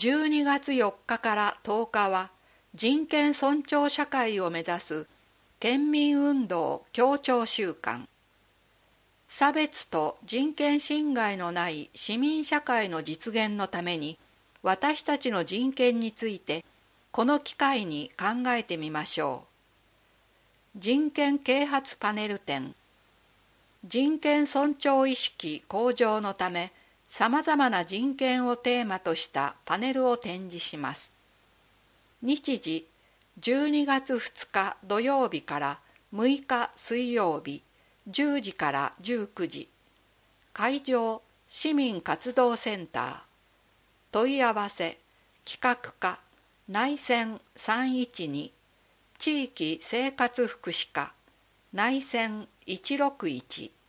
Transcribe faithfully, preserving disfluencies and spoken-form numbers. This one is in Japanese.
じゅうにがつよっかからとおかは人権尊重社会を目指す県民運動協調週間。差別と人権侵害のない市民社会の実現のために、私たちの人権についてこの機会に考えてみましょう。人権啓発パネル展。人権尊重意識向上のため、さまざまな人権をテーマとしたパネルを展示します。日時じゅうにがつふつか土曜日からむいか水曜日じゅうじからじゅうくじ。会場市民活動センター。問い合わせ企画課内線さんいちに地域生活福祉課内線いちろくいち。